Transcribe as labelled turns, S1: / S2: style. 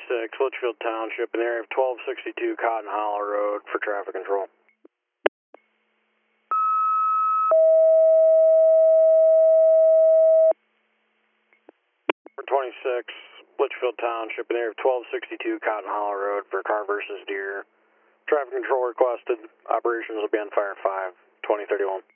S1: Litchfield Township, in the area of 1262 Cotton Hollow Road for traffic control. 26, Litchfield Township, in the area of 1262 Cotton Hollow Road for car versus deer. Traffic control requested. Operations will be on fire 5, 2031.